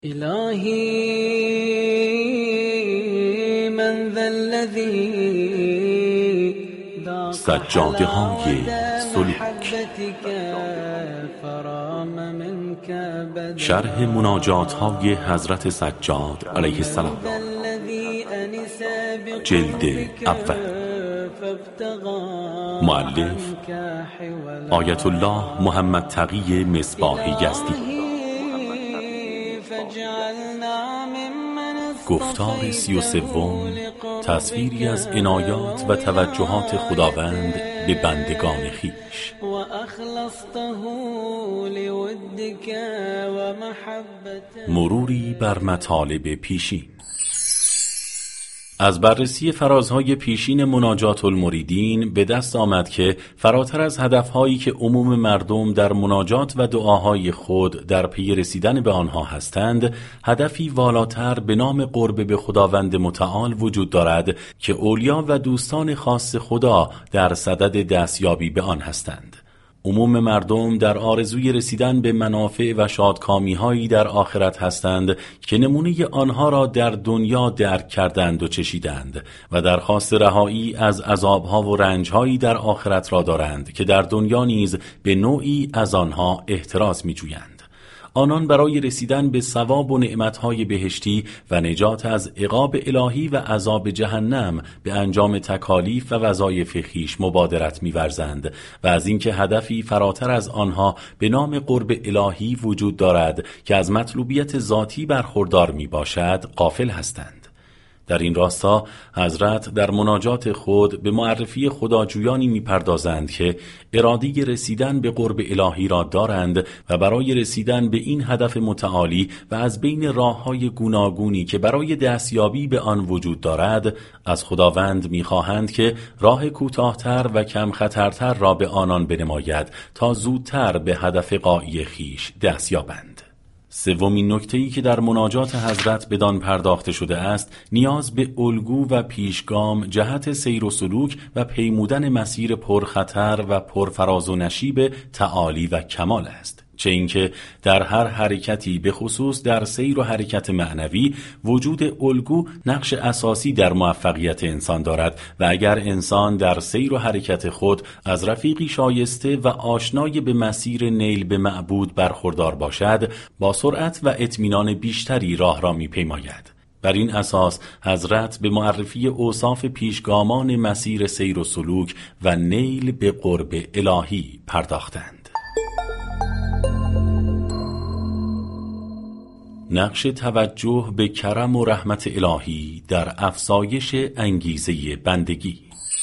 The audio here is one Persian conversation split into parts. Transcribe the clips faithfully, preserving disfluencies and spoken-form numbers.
الهی من ذا الذی سجاده های سلوک، شرح مناجات های حضرت سجاد علیه السلام، جلد اول، مؤلف آیت الله محمد تقی مصباح یزدی. گفتار سی و سوم، تصویری از عنایات و توجهات خداوند به بندگان خویش. مروری بر مطالب پیشین. از بررسی فرازهای پیشین مناجات المریدین به دست آمد که فراتر از هدفهایی که عموم مردم در مناجات و دعاهای خود در پی رسیدن به آنها هستند، هدفی والاتر به نام قرب به خداوند متعال وجود دارد که اولیا و دوستان خاص خدا در صدد دستیابی به آن هستند. عموم مردم در آرزوی رسیدن به منافع و شادکامی‌هایی در آخرت هستند که نمونه آنها را در دنیا درک کردند و چشیدند و درخواست رهایی از عذاب‌ها و رنج‌هایی در آخرت را دارند که در دنیا نیز به نوعی از آنها احتراز می‌جویند. آنان برای رسیدن به ثواب و نعمتهای بهشتی و نجات از عقاب الهی و عذاب جهنم به انجام تکالیف و وظایف خویش مبادرت می‌ورزند و از اینکه هدفی فراتر از آنها به نام قرب الهی وجود دارد که از مطلوبیت ذاتی برخوردار میباشد غافل هستند. در این راستا حضرت در مناجات خود به معرفی خداجویانی میپردازند که ارادی رسیدن به قرب الهی را دارند و برای رسیدن به این هدف متعالی و از بین راه‌های گوناگونی که برای دستیابی به آن وجود دارد از خداوند میخواهند که راه کوتاه‌تر و کم خطرتر را به آنان بنماید تا زودتر به هدف غایی خویش دست یابند. سومین نکته‌ای که در مناجات حضرت بدان پرداخته شده است، نیاز به الگو و پیشگام جهت سیر و سلوک و پیمودن مسیر پرخطر و پرفراز و نشیب تعالی و کمال است. چه اینکه در هر حرکتی به خصوص در سیر و حرکت معنوی وجود الگو نقش اساسی در موفقیت انسان دارد و اگر انسان در سیر و حرکت خود از رفیقی شایسته و آشنای به مسیر نیل به معبود برخوردار باشد، با سرعت و اطمینان بیشتری راه را می‌پیماید. بر این اساس حضرت به معرفی اوصاف پیشگامان مسیر سیر و سلوک و نیل به قرب الهی پرداختند. نقش توجه به کرم و رحمت الهی در افزایش انگیزه بندگی.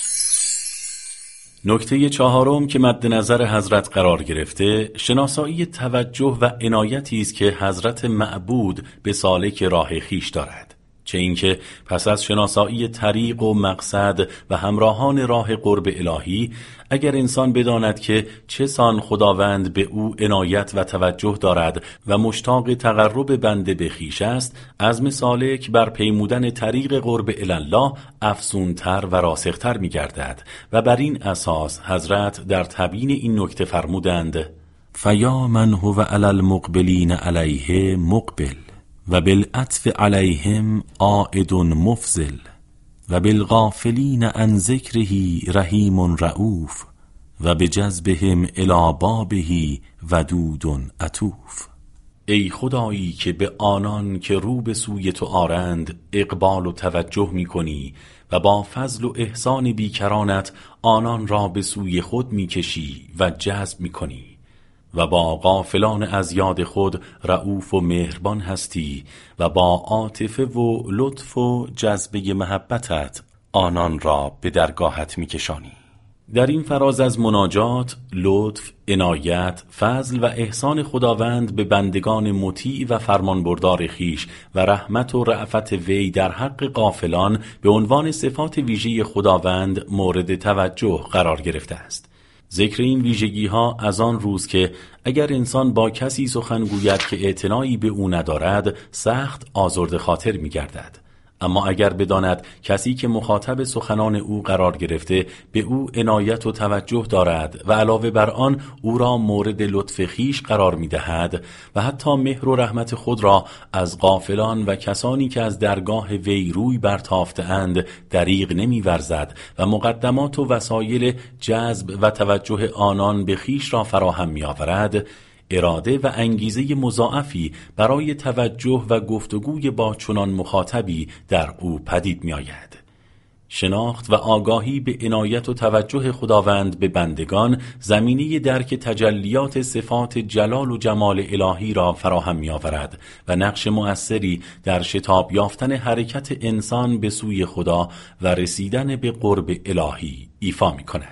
نکته چهارم که مد نظر حضرت قرار گرفته، شناسایی توجه و عنایتی است که حضرت معبود به سالک راه خویش دارد. چه اینکه پس از شناسایی طریق و مقصد و همراهان راه قرب الهی، اگر انسان بداند که چه سان خداوند به او عنایت و توجه دارد و مشتاق تقرب بنده به خویش است، عزم سالک بر پیمودن طریق قرب الله افزونتر و راسختر می گردد و بر این اساس حضرت در تبیین این نکته فرمودند: فیا من هو علی المقبلین علیه مقبل و بالعطف علیهم عائد مفضل و بالغافلین عن ذکره رحیم رؤوف و بجذبهم الی بابه ودود عطوف. ای خدایی که به آنان که رو به سوی تو آرند اقبال و توجه می کنی و با فضل و احسان بیکرانت آنان را به سوی خود می کشی و جذب می کنی و با غافلان از یاد خود رؤوف و مهربان هستی و با عاطفه و لطف و جذبه محبتت آنان را به درگاهت میکشانی. در این فراز از مناجات، لطف، عنایت، فضل و احسان خداوند به بندگان مطیع و فرمانبردار خویش و رحمت و رأفت وی در حق غافلان به عنوان صفات ویژه خداوند مورد توجه قرار گرفته است. ذکر این ویژگی ها از آن روز که اگر انسان با کسی سخن گوید که اعتنایی به او ندارد، سخت آزرده خاطر می گردد. اما اگر بداند کسی که مخاطب سخنان او قرار گرفته به او عنایت و توجه دارد و علاوه بر آن او را مورد لطف خویش قرار می‌دهد و حتی مهر و رحمت خود را از غافلان و کسانی که از درگاه وی روی برتافته‌اند دریغ نمی‌ورزد و مقدمات و وسایل جذب و توجه آنان به خویش را فراهم می‌آورد، اراده و انگیزه مضاعفی برای توجه و گفتگوی با چنان مخاطبی در او پدید می آید. شناخت و آگاهی به عنایت و توجه خداوند به بندگان زمینه درک تجلیات صفات جلال و جمال الهی را فراهم می آورد و نقش مؤثری در شتاب یافتن حرکت انسان به سوی خدا و رسیدن به قرب الهی ایفا می کند.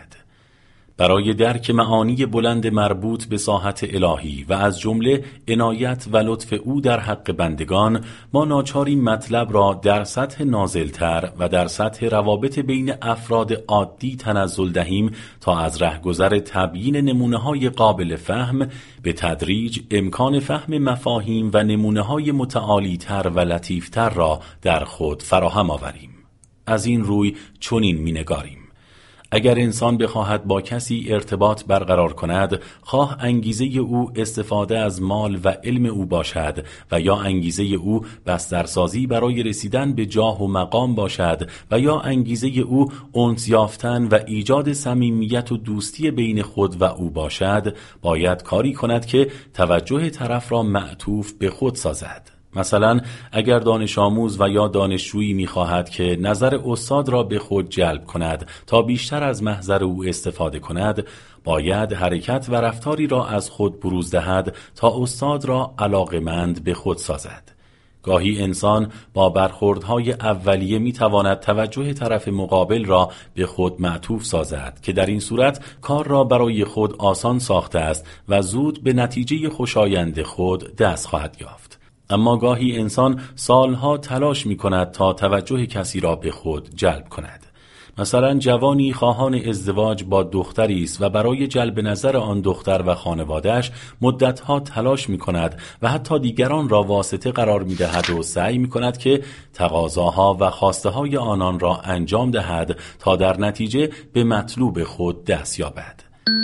برای درک معانی بلند مربوط به ساحت الهی و از جمله عنایت و لطف او در حق بندگان، ما ناچاریم مطلب را در سطح نازلتر و در سطح روابط بین افراد عادی تنزل دهیم تا از رهگذر تبیین نمونه‌های قابل فهم به تدریج امکان فهم مفاهیم و نمونه‌های متعالی‌تر و لطیف‌تر را در خود فراهم آوریم. از این روی چنین می‌نگاریم: اگر انسان بخواهد با کسی ارتباط برقرار کند، خواه انگیزه او استفاده از مال و علم او باشد و یا انگیزه او بسترسازی برای رسیدن به جاه و مقام باشد و یا انگیزه او انس یافتن و ایجاد صمیمیت و دوستی بین خود و او باشد، باید کاری کند که توجه طرف را معطوف به خود سازد. مثلا اگر دانش آموز و یا دانشجویی می‌خواهد که نظر استاد را به خود جلب کند تا بیشتر از محضر او استفاده کند، باید حرکت و رفتاری را از خود بروز دهد تا استاد را علاقمند به خود سازد. گاهی انسان با برخوردهای اولیه می‌تواند توجه طرف مقابل را به خود معطوف سازد که در این صورت کار را برای خود آسان ساخته است و زود به نتیجه خوشایند خود دست خواهد یافت. اما گاهی انسان سالها تلاش می کند تا توجه کسی را به خود جلب کند. مثلا جوانی خواهان ازدواج با دختری است و برای جلب نظر آن دختر و خانواده‌اش مدتها تلاش می کند و حتی دیگران را واسطه قرار می دهد و سعی می کند که تقاضاها و خواسته های آنان را انجام دهد تا در نتیجه به مطلوب خود دست یابد.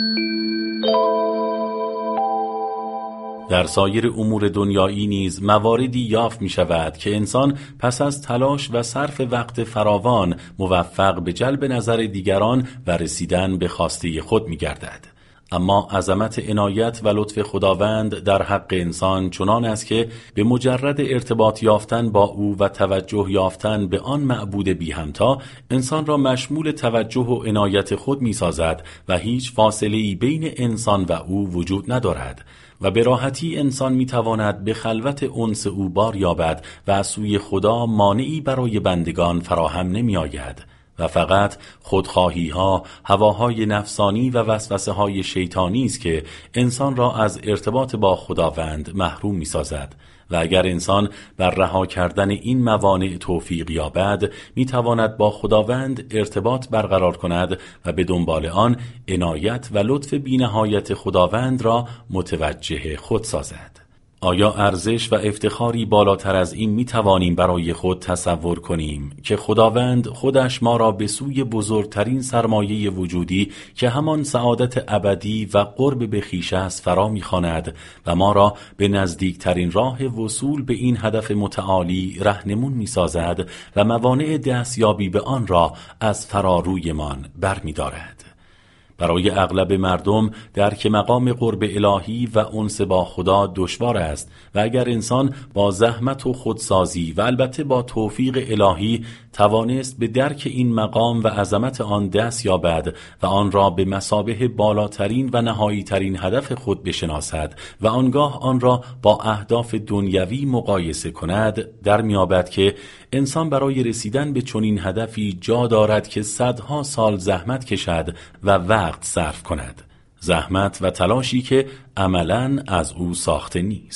در سایر امور دنیایی نیز مواردی یافت می شود که انسان پس از تلاش و صرف وقت فراوان موفق به جلب نظر دیگران و رسیدن به خواسته خود می گردد. اما عظمت عنایت و لطف خداوند در حق انسان چنان است که به مجرد ارتباط یافتن با او و توجه یافتن به آن معبود بی همتا، انسان را مشمول توجه و عنایت خود می سازد و هیچ فاصله‌ای بین انسان و او وجود ندارد و به راحتی انسان می تواند به خلوت انس او بار یابد و از سوی خدا مانعی برای بندگان فراهم نمی آید و فقط خودخواهی ها، هواهای نفسانی و وسوسه های شیطانی است که انسان را از ارتباط با خداوند محروم می سازد. و اگر انسان بر رها کردن این موانع توفیق یابد، می تواند با خداوند ارتباط برقرار کند و به دنبال آن عنایت و لطف بی‌نهایت خداوند را متوجه خود سازد. آیا ارزش و افتخاری بالاتر از این می توانیم برای خود تصور کنیم که خداوند خودش ما را به سوی بزرگترین سرمایه وجودی که همان سعادت ابدی و قرب به خویش است فرا می خواند و ما را به نزدیکترین راه وصول به این هدف متعالی رهنمون می سازد و موانع دستیابی به آن را از فرارویمان بر می دارد؟ برای اغلب مردم درک مقام قرب الهی و انس با خدا دشوار است و اگر انسان با زحمت و خودسازی و البته با توفیق الهی توانست به درک این مقام و عظمت آن دست یابد و آن را به مثابه بالاترین و نهایی ترین هدف خود بشناسد و آنگاه آن را با اهداف دنیوی مقایسه کند، در میابد که انسان برای رسیدن به چنین هدفی جا دارد که صدها سال زحمت کشد و وقت صرف کند، زحمت و تلاشی که عملاً از او ساخته نیست.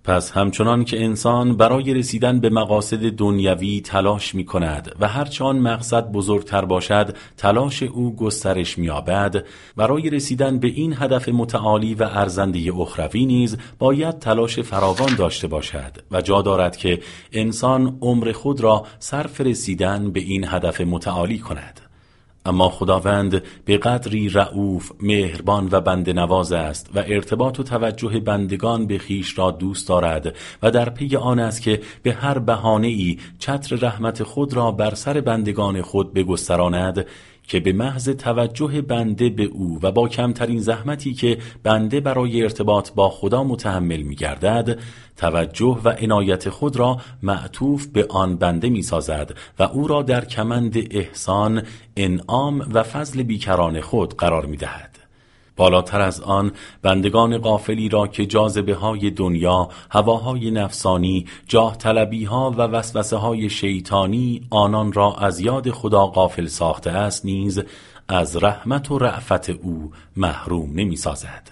پس همچنان که انسان برای رسیدن به مقاصد دنیوی تلاش می کند و هرچه آن مقصد بزرگتر باشد تلاش او گسترش می یابد، برای رسیدن به این هدف متعالی و ارزنده اخروی نیز باید تلاش فراوان داشته باشد و جا دارد که انسان عمر خود را صرف رسیدن به این هدف متعالی کند. اما خداوند به قدری رئوف، مهربان و بنده نواز است و ارتباط و توجه بندگان به خیش را دوست دارد و در پی آن است که به هر بهانه‌ای چتر رحمت خود را بر سر بندگان خود بگستراند که به محض توجه بنده به او و با کمترین زحمتی که بنده برای ارتباط با خدا متحمل می گردد، توجه و عنایت خود را معطوف به آن بنده می سازد و او را در کمند احسان، انعام و فضل بیکران خود قرار می دهد. بالاتر از آن، بندگان غافلی را که جاذبه های دنیا، هواهای نفسانی، جاه طلبی ها و وسوسه های شیطانی آنان را از یاد خدا غافل ساخته است نیز از رحمت و رأفت او محروم نمی سازد.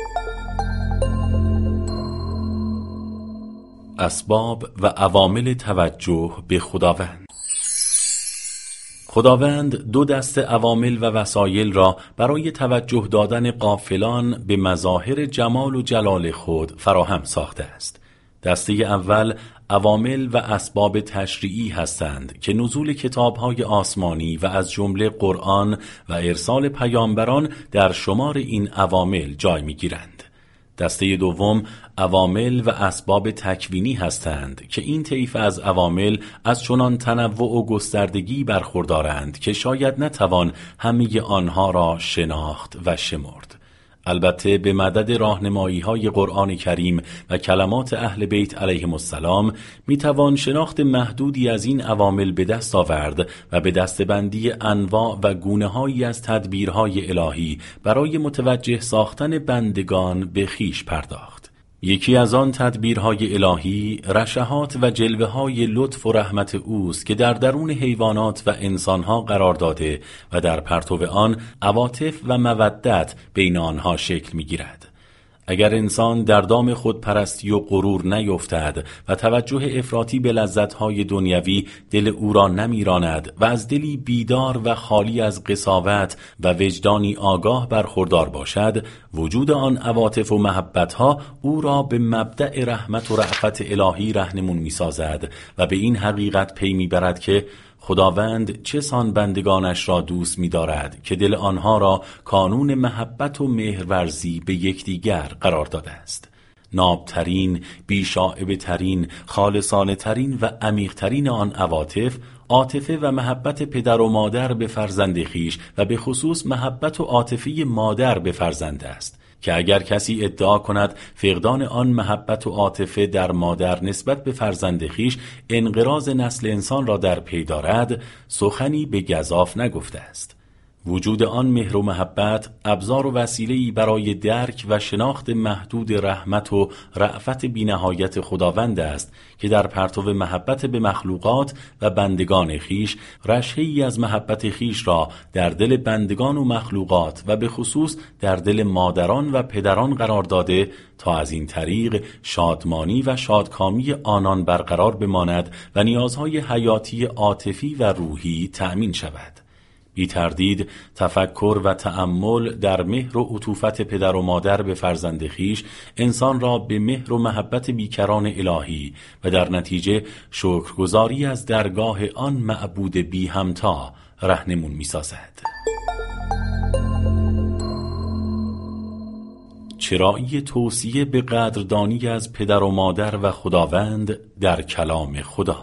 اسباب و عوامل توجه به خداوند. خداوند دو دسته عوامل و وسایل را برای توجه دادن غافلان به مظاهر جمال و جلال خود فراهم ساخته است. دسته اول عوامل و اسباب تشریعی هستند که نزول کتاب‌های آسمانی و از جمله قرآن و ارسال پیامبران در شمار این عوامل جای می‌گیرند. دسته دوم عوامل و اسباب تکوینی هستند که این طیف از عوامل از چنان تنوع و گستردگی برخوردارند که شاید نتوان همه آنها را شناخت و شمرد. البته به مدد راهنمایی‌های قرآن کریم و کلمات اهل بیت علیهم السلام میتوان شناخت محدودی از این عوامل به دست آورد و به دسته‌بندی انواع و گونه‌هایی از تدبیرهای الهی برای متوجه ساختن بندگان به خیش پرداخت. یکی از آن تدبیرهای الهی رشحات و جلوه‌های لطف و رحمت اوست که در درون حیوانات و انسانها قرار داده و در پرتو آن عواطف و مودت بین آنها شکل می‌گیرد. اگر انسان در دام خود پرستی و غرور نیفتد و توجه افراطی به لذت‌های دنیوی دل او را نمیراند و از دلی بیدار و خالی از قساوت و وجدانی آگاه برخوردار باشد، وجود آن عواطف و محبت‌ها او را به مبدأ رحمت و رأفت الهی رهنمون می‌سازد و به این حقیقت پی می‌برد که خداوند چه سان بندگانش را دوست می‌دارد که دل آنها را کانون محبت و مهرورزی به یکدیگر قرار داده است. نابترین، بیشائبه ترین، خالصانه ترین و عمیق ترین آن عواطف، عاطفه و محبت پدر و مادر به فرزند خویش و به خصوص محبت و عاطفه مادر به فرزند است که اگر کسی ادعا کند فقدان آن محبت و عاطفه در مادر نسبت به فرزند خویش انقراض نسل انسان را در پی دارد، سخنی به گزاف نگفته است. وجود آن مهر و محبت ابزار و وسیله‌ای برای درک و شناخت محدود رحمت و رأفت بی‌نهایت خداوند است که در پرتو محبت به مخلوقات و بندگان خیش رشحه‌ای از محبت خیش را در دل بندگان و مخلوقات و به خصوص در دل مادران و پدران قرار داده تا از این طریق شادمانی و شادکامی آنان برقرار بماند و نیازهای حیاتی عاطفی و روحی تأمین شود. بی تردید تفکر و تأمل در مهر و عطوفت پدر و مادر به فرزند خویش انسان را به مهر و محبت بیکران الهی و در نتیجه شکرگزاری از درگاه آن معبود بی همتا رهنمون می سازد. چرایی توصیه به قدردانی از پدر و مادر و خداوند در کلام خدا.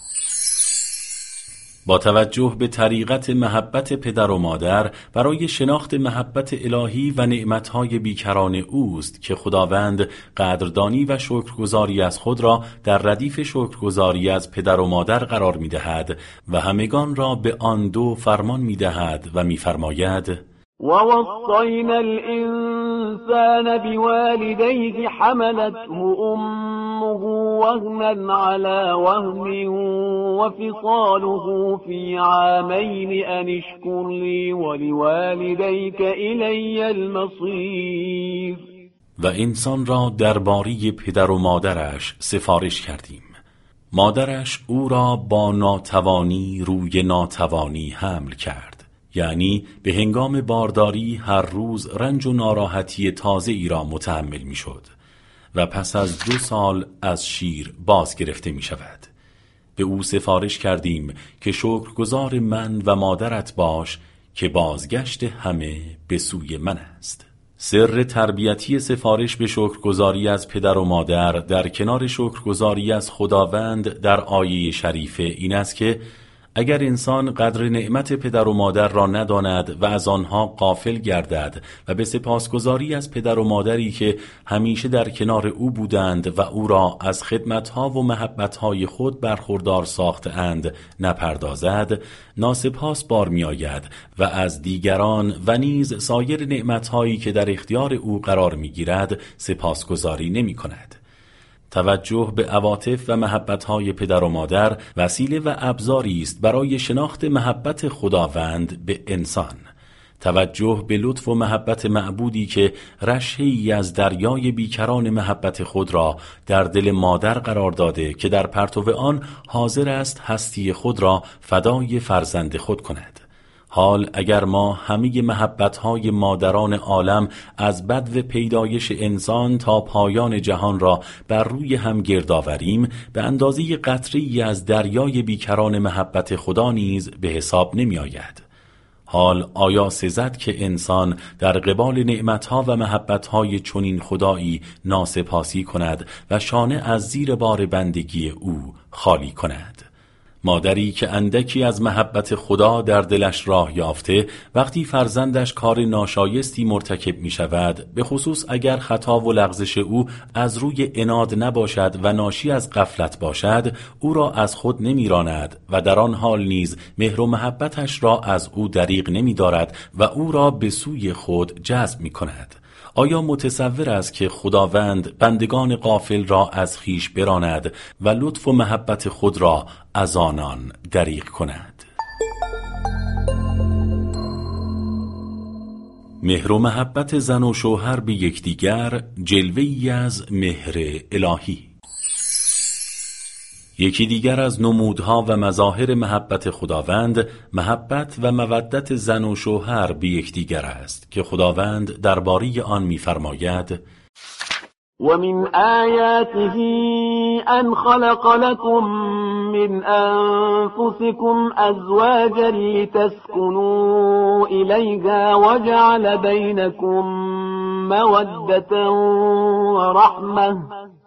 با توجه به طریقت محبت پدر و مادر برای شناخت محبت الهی و نعمتهای بیکران اوست که خداوند قدردانی و شکرگزاری از خود را در ردیف شکرگزاری از پدر و مادر قرار می دهد و همگان را به آن دو فرمان می دهد و می فرماید: ووصينا الإنسان بوالديه حملته أمه وهنا على وهن وفصاله في عامين أن اشكر لي ولوالديك إلي المصير. و انسان را درباره پدر و مادرش سفارش کردیم. مادرش او را با ناتوانی روی ناتوانی حمل کرد، یعنی به هنگام بارداری هر روز رنج و ناراحتی تازه ای را متحمل می شد و پس از دو سال از شیر باز گرفته می شود. به او سفارش کردیم که شکرگزار من و مادرت باش که بازگشت همه به سوی من است. سر تربیتی سفارش به شکرگزاری از پدر و مادر در کنار شکرگزاری از خداوند در آیه شریفه این است که اگر انسان قدر نعمت پدر و مادر را نداند و از آنها غافل گردد و به سپاسگزاری از پدر و مادری که همیشه در کنار او بودند و او را از خدمتها و محبتهای خود برخوردار ساختند نپردازد، ناسپاس بار می آید و از دیگران و نیز سایر نعمتهایی که در اختیار او قرار می گیرد سپاسگزاری نمی کند. توجه به عواطف و محبت‌های پدر و مادر وسیله و ابزاری است برای شناخت محبت خداوند به انسان. توجه به لطف و محبت معبودی که رشحه‌ای از دریای بیکران محبت خود را در دل مادر قرار داده که در پرتو آن حاضر است هستی خود را فدای فرزند خود کند. حال اگر ما همه محبت‌های مادران عالم از بدو پیدایش انسان تا پایان جهان را بر روی هم گرد آوریم، به اندازه قطره‌ای از دریای بیکران محبت خدا نیز به حساب نمی آید. حال آیا سزد که انسان در قبال نعمتها و محبتهای چنین خدایی ناسپاسی کند و شانه از زیر بار بندگی او خالی کند؟ مادری که اندکی از محبت خدا در دلش راه یافته، وقتی فرزندش کار ناشایستی مرتکب می شود، به خصوص اگر خطا و لغزش او از روی عناد نباشد و ناشی از غفلت باشد، او را از خود نمی راند و در آن حال نیز مهر و محبتش را از او دریغ نمی دارد و او را به سوی خود جذب می کند. آیا متصور است که خداوند بندگان غافل را از خیش براند و لطف و محبت خود را از آنان دریغ کند؟ مهر و محبت زن و شوهر به یکدیگر جلوه‌ای از مهر الهی. یکی دیگر از نمودها و مظاهر محبت خداوند محبت و مودت زن و شوهر به یکدیگر است که خداوند درباره آن می‌فرماید: ومن آياته أن خلق لكم من أنفسكم أزواجا لتسكنوا إليها وجعل بينكم مودة ورحمة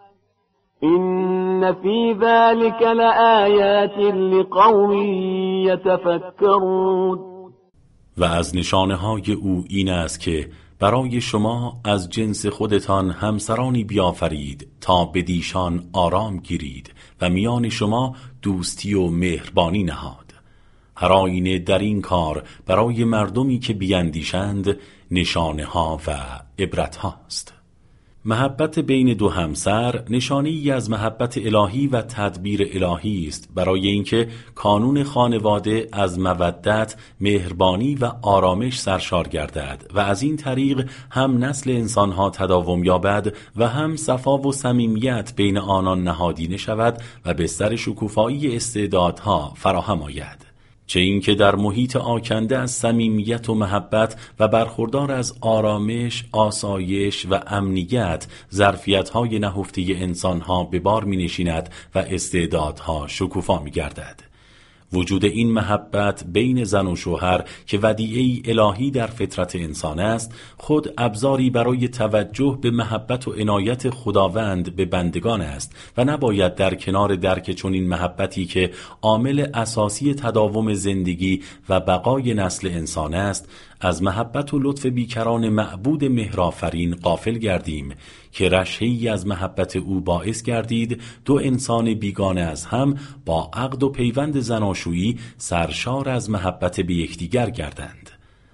إن في ذلك لآيات لقوم يتفكرون. و از نشانه های او این است که برای شما از جنس خودتان همسرانی بیافرید تا بدیشان آرام گیرید و میان شما دوستی و مهربانی نهاد. هر آینه در این کار برای مردمی که بیندیشند نشانه ها و عبرت هاست. محبت بین دو همسر نشانه‌ای از محبت الهی و تدبیر الهی است برای اینکه کانون خانواده از مودت، مهربانی و آرامش سرشار گردد و از این طریق هم نسل انسانها تداوم یابد و هم صفا و صمیمیت بین آنان نهادینه شود و بستر شکوفایی استعدادها فراهم آید. چه اینکه در محیط آکنده از صمیمیت و محبت و برخوردار از آرامش، آسایش و امنیت ظرفیت‌های نهفته انسان‌ها به بار می‌نشیند و استعدادها شکوفا می‌گردد. وجود این محبت بین زن و شوهر که ودیعه‌ای الهی در فطرت انسان است، خود ابزاری برای توجه به محبت و عنایت خداوند به بندگان است و نباید در کنار درک چنین محبتی که عامل اساسی تداوم زندگی و بقای نسل انسان است، از محبت و لطف بیکران معبود مهرآفرین غافل گردیم که رشحه‌ای از محبت او باعث گردید دو انسان بیگانه از هم با عقد و پیوند زناشویی سرشار از محبت به یکدیگر گردند.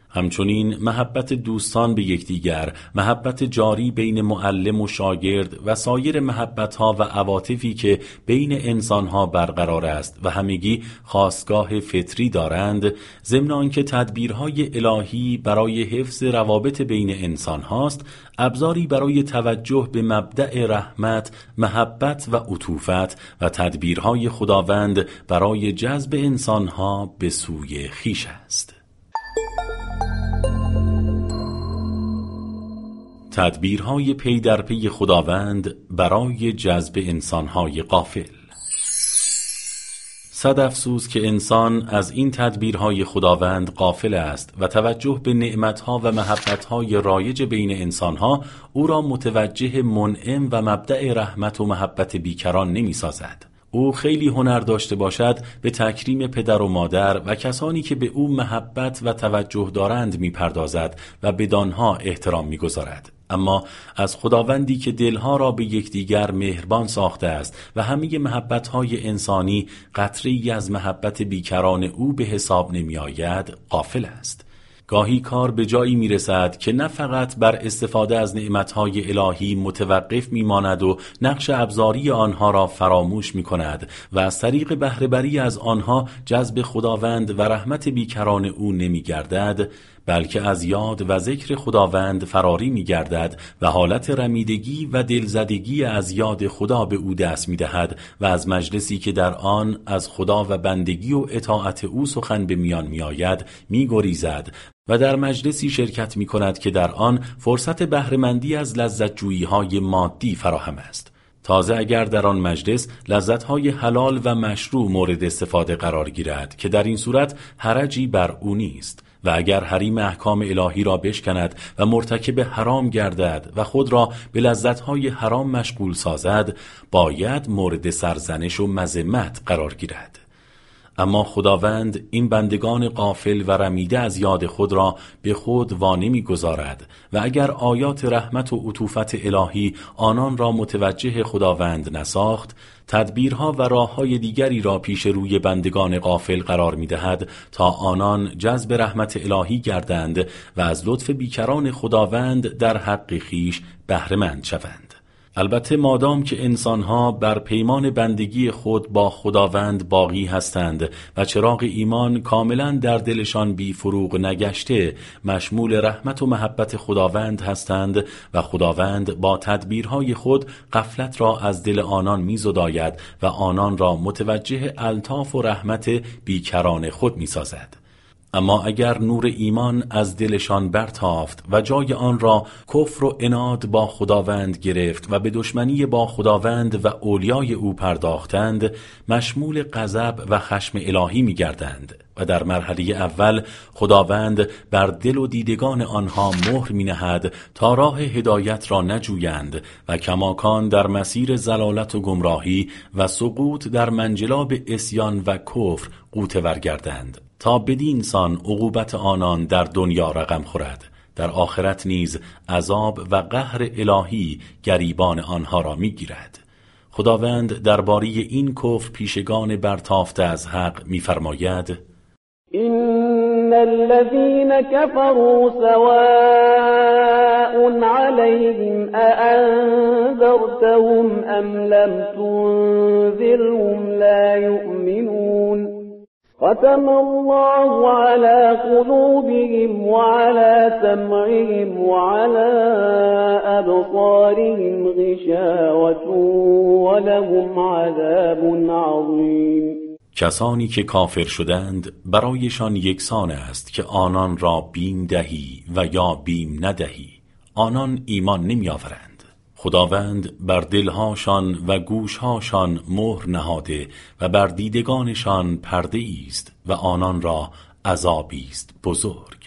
همچنین محبت دوستان به یکدیگر، محبت جاری بین معلم و شاگرد و سایر محبت‌ها و عواطفی که بین انسان‌ها برقرار است و همگی خاستگاه فطری دارند، ضمن آنکه تدبیرهای الهی برای حفظ روابط بین انسان‌هاست، ابزاری برای توجه به مبدأ رحمت، محبت و عطوفت و تدبیرهای خداوند برای جذب انسان‌ها به سوی خویش است. تدبیرهای پی در پی خداوند برای جذب انسانهای غافل. صد افسوس که انسان از این تدبیرهای خداوند غافل است و توجه به نعمتها و محبتهای رایج بین انسانها او را متوجه منعم و مبدأ رحمت و محبت بیکران نمی سازد. او خیلی هنر داشته باشد به تکریم پدر و مادر و کسانی که به او محبت و توجه دارند می پردازد و بدانها احترام می گذارد. اما از خداوندی که دلها را به یکدیگر مهربان ساخته است و همه محبتهای انسانی قطره‌ای از محبت بیکران او به حساب نمی آید غافل است. گاهی کار به جایی می رسد که نه فقط بر استفاده از نعمتهای الهی متوقف می ماند و نقش ابزاری آنها را فراموش می کند و از طریق بهره‌بری از آنها جذب خداوند و رحمت بیکران او نمی گردد، بلکه از یاد و ذکر خداوند فراری می گردد و حالت رمیدگی و دلزدگی از یاد خدا به او دست می دهد و از مجلسی که در آن از خدا و بندگی و اطاعت او سخن به میان می آید می گریزد و در مجلسی شرکت می کند که در آن فرصت بهره‌مندی از لذت جویی های مادی فراهم است. تازه اگر در آن مجلس لذت‌های حلال و مشروع مورد استفاده قرار گیرد که در این صورت حرجی بر او نیست، و اگر حریم احکام الهی را بشکند و مرتکب حرام گردد و خود را به لذت‌های حرام مشغول سازد، باید مورد سرزنش و مذمت قرار گیرد. اما خداوند این بندگان غافل و رمیده از یاد خود را به خود وانمی گذارد و اگر آیات رحمت و عطوفت الهی آنان را متوجه خداوند نساخت، تدبیرها و راههای دیگری را پیش روی بندگان غافل قرار می دهد تا آنان جذب رحمت الهی گردند و از لطف بیکران خداوند در حق خویش بهره‌مند شوند. البته مادام که انسانها بر پیمان بندگی خود با خداوند باقی هستند و چراغ ایمان کاملا در دلشان بی فروغ نگشته مشمول رحمت و محبت خداوند هستند و خداوند با تدبیرهای خود غفلت را از دل آنان می زداید و آنان را متوجه الطاف و رحمت بیکران خود می سازد. اما اگر نور ایمان از دلشان برتافت و جای آن را کفر و عناد با خداوند گرفت و به دشمنی با خداوند و اولیای او پرداختند، مشمول غضب و خشم الهی می گردند و در مرحله اول خداوند بر دل و دیدگان آنها مهر می نهد تا راه هدایت را نجویند و کماکان در مسیر ضلالت و گمراهی و سقوط در منجلاب عصیان و کفر غوطه ور گردند، تا بدین سان عقوبت آنان در دنیا رقم خورد، در آخرت نیز عذاب و قهر الهی گریبان آنها را می گیرد. خداوند درباره این کفر پیشگان برتافته از حق می فرماید: إن الذين كفروا سواء عليهم أأنذرتهم أم لم تنذرهم لا يؤمنون ختم الله على قلوبهم وعلى سمعهم وعلى أبصارهم غشاوة ولهم عذاب عظيم. کسانی که کافر شدند برایشان یکسان است که آنان را بیم دهی و یا بیم ندهی، آنان ایمان نمی آورند. خداوند بر دلهاشان و گوشهاشان مهر نهاده و بر دیدگانشان پرده است و آنان را عذابی است بزرگ.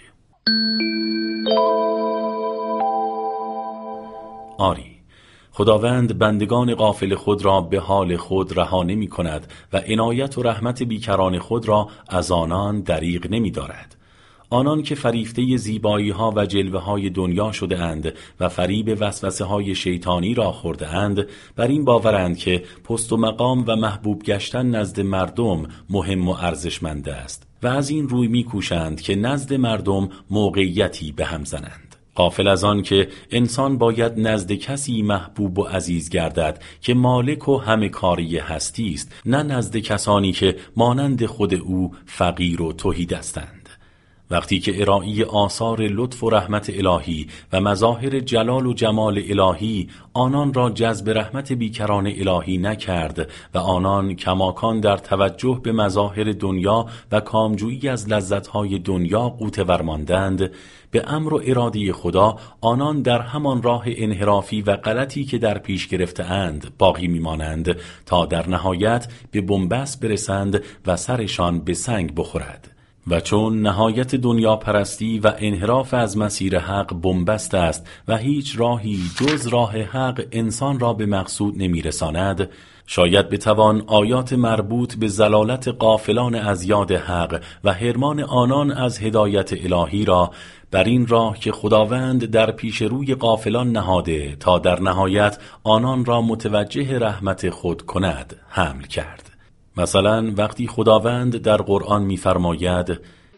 آری، خداوند بندگان غافل خود را به حال خود رها نمی کند و عنایت و رحمت بیکران خود را از آنان دریغ نمی دارد. آنان که فریفته زیبایی ها و جلوه های دنیا شده اند و فریب وسوسه های شیطانی را خورده اند، بر این باورند که پست و مقام و محبوب گشتن نزد مردم مهم و ارزشمند است و از این روی می‌کوشند که نزد مردم موقعیتی به هم زنند، غافل از آن که انسان باید نزد کسی محبوب و عزیز گردد که مالک و همه کاری هستی است، نه نزد کسانی که مانند خود او فقیر و تهی هستند. وقتی که ارائه آثار لطف و رحمت الهی و مظاهر جلال و جمال الهی آنان را جذب رحمت بیکران الهی نکرد و آنان کماکان در توجه به مظاهر دنیا و کامجویی از لذتهای دنیا غوطه ور ماندند، به امر و اراده خدا آنان در همان راه انحرافی و غلطی که در پیش گرفته اند باقی میمانند تا در نهایت به بنبست برسند و سرشان به سنگ بخورد. و چون نهایت دنیا پرستی و انحراف از مسیر حق بنبست است و هیچ راهی جز راه حق انسان را به مقصود نمیرساند، شاید بتوان آیات مربوط به ضلالت غافلان از یاد حق و حرمان آنان از هدایت الهی را بر این راه که خداوند در پیش روی غافلان نهاده تا در نهایت آنان را متوجه رحمت خود کند حمل کرد. مثلا وقتی خداوند در قرآن می‌فرماید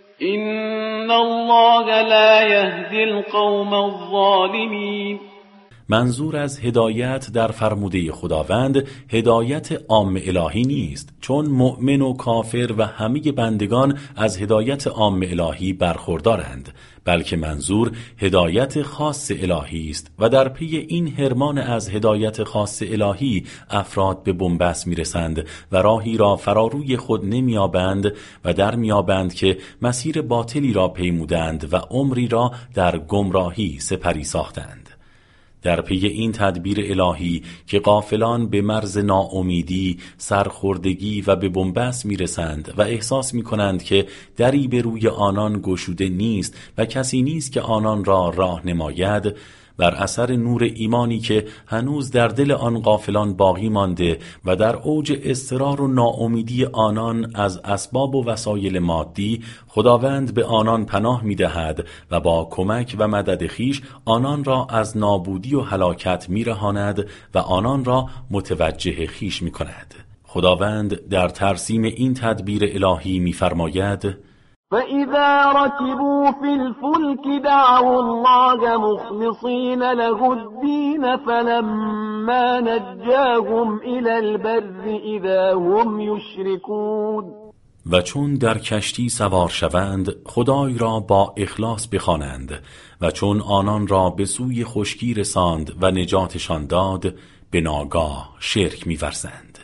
این الله لا یهدی القوم الظالمین، منظور از هدایت در فرموده خداوند هدایت عام الهی نیست، چون مؤمن و کافر و همه بندگان از هدایت عام الهی برخوردارند، بلکه منظور هدایت خاص الهی است و در پی این حرمان از هدایت خاص الهی افراد به بنبست میرسند و راهی را فراروی خود نمیابند و در میابند که مسیر باطلی را پیمودند و عمری را در گمراهی سپری ساختند. در پی این تدبیر الهی که غافلان به مرز ناامیدی، سرخوردگی و به بنبست میرسند و احساس میکنند که دری به روی آنان گشوده نیست و کسی نیست که آنان را راه نماید، بر اثر نور ایمانی که هنوز در دل آن غافلان باقی مانده و در اوج اضطرار و ناامیدی آنان از اسباب و وسایل مادی، خداوند به آنان پناه می‌دهد و با کمک و مدد خیش آنان را از نابودی و هلاکت می‌رهاند و آنان را متوجه خیش می‌کند. خداوند در ترسیم این تدبیر الهی می‌فرماید فَإِذَا رَكِبُوا فِي الْفُلْكِ دَعَوُا اللَّهَ مُخْلِصِينَ لَهُ الدِّينَ فَلَمَّا نَجَّاهُمْ إِلَى الْبَرِّ إِذَا هُمْ يُشْرِكُونَ. و چون در کشتی سوار شوند خدای را با اخلاص بخوانند و چون آنان را به سوی خشکی رساند و نجاتشان داد، به ناگاه شرک می‌ورزند.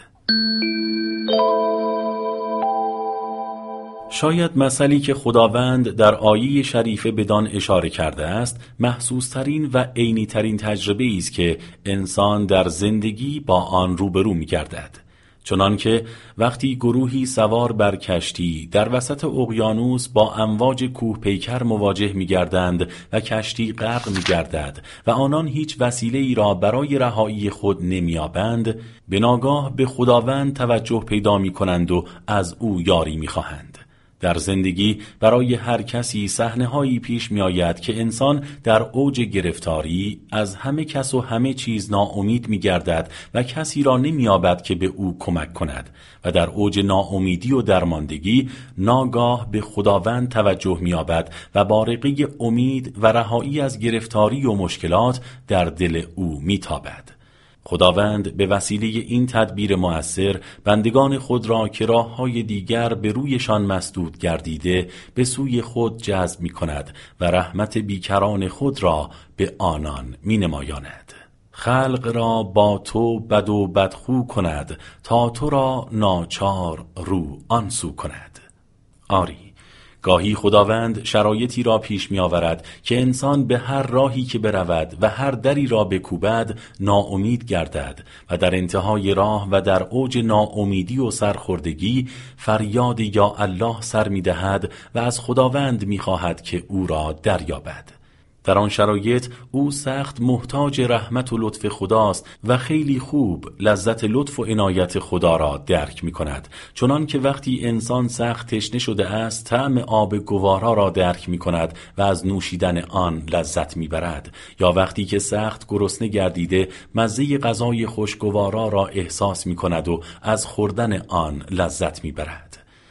شاید مثلی که خداوند در آیه شریفه بدان اشاره کرده است محسوسترین و عینی‌ترین تجربه است که انسان در زندگی با آن روبرو می‌گردد. چنانکه وقتی گروهی سوار بر کشتی در وسط اقیانوس با امواج کوه پیکر مواجه می‌گردند و کشتی غرق می‌گردد و آنان هیچ وسیله‌ای را برای رهایی خود نمی‌یابند، به ناگاه به خداوند توجه پیدا می‌کنند و از او یاری می‌خواهند. در زندگی برای هر کسی صحنه‌هایی پیش می‌آید که انسان در اوج گرفتاری از همه کس و همه چیز ناامید می‌گردد و کسی را نمی‌یابد که به او کمک کند و در اوج ناامیدی و درماندگی ناگاه به خداوند توجه می‌یابد و بارقه امید و رهایی از گرفتاری و مشکلات در دل او می‌تابد. خداوند به وسیله این تدبیر مؤثر بندگان خود را که راه‌های دیگر به رویشان مسدود گردیده به سوی خود جذب می‌کند و رحمت بیکران خود را به آنان می‌نمایاند. خلق را با تو بد و بدخو کند تا تو را ناچار رو آن سو کند. آری، گاهی خداوند شرایطی را پیش می آورد که انسان به هر راهی که برود و هر دری را بکوبد ناامید گردد و در انتهای راه و در اوج ناامیدی و سرخوردگی فریاد یا الله سر می دهد و از خداوند می خواهد که او را دریابد. در آن شرایط او سخت محتاج رحمت و لطف خداست و خیلی خوب لذت لطف و عنایت خدا را درک می کند، چنان که وقتی انسان سخت تشنه شده است طعم آب گوارا را درک می کند و از نوشیدن آن لذت می برد، یا وقتی که سخت گرسنه گردیده مزه غذای خوشگوارا را احساس می کند و از خوردن آن لذت می برد.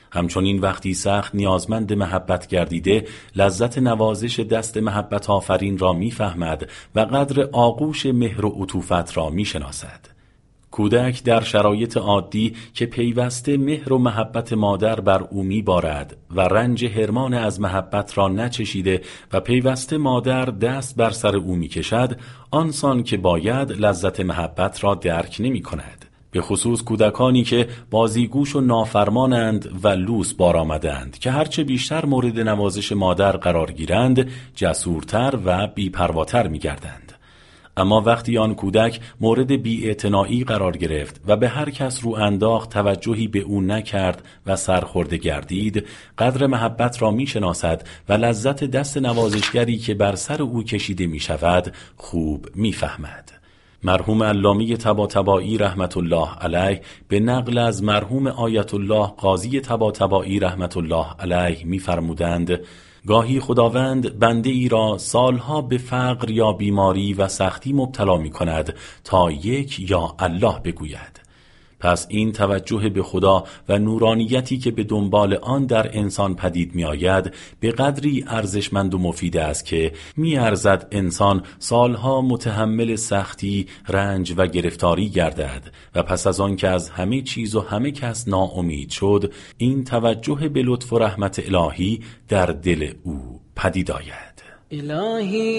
همچنین وقتی سخت نیازمند محبت گردیده لذت نوازش دست محبت آفرین را می‌فهمد و قدر آغوش مهر و عطوفت را می‌شناسد. کودک در شرایط عادی که پیوسته مهر و محبت مادر بر او می‌بارد و رنج حرمان از محبت را نچشیده و پیوسته مادر دست بر سر او می‌کشد، آنسان که باید لذت محبت را درک نمی‌کند. به خصوص کودکانی که بازیگوش و نافرمانند و لوس بار آمدند که هرچه بیشتر مورد نوازش مادر قرار گیرند جسورتر و بی‌پرواتر می‌گردند. اما وقتی آن کودک مورد بی‌اعتنایی قرار گرفت و به هر کس رو انداخت توجهی به او نکرد و سرخورده گردید، قدر محبت را می‌شناسد و لذت دست نوازشگری که بر سر او کشیده می‌شود خوب می‌فهمد. مرحوم علامه طباطبایی رحمت الله علیه به نقل از مرحوم آیت الله قاضی طباطبایی رحمت الله علیه می‌فرمودند: گاهی خداوند بنده ای را سالها به فقر یا بیماری و سختی مبتلا می کند تا یک یا الله بگوید. پس این توجه به خدا و نورانیتی که به دنبال آن در انسان پدید می آید به قدری ارزشمند و مفید است که می ارزد انسان سالها متحمل سختی، رنج و گرفتاری گردد و پس از آن که از همه چیز و همه کس ناامید شد، این توجه به لطف و رحمت الهی در دل او پدید آید. الهی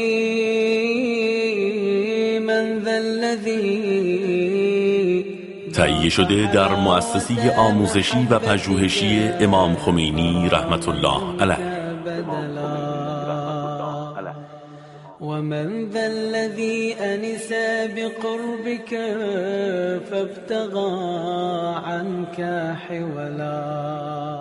من ذا الذی تهیه شده در مؤسسه آموزشی و پژوهشی امام خمینی رحمت الله علیه. ومن ذا الذي أنس بقربك فابتغى عنك حولا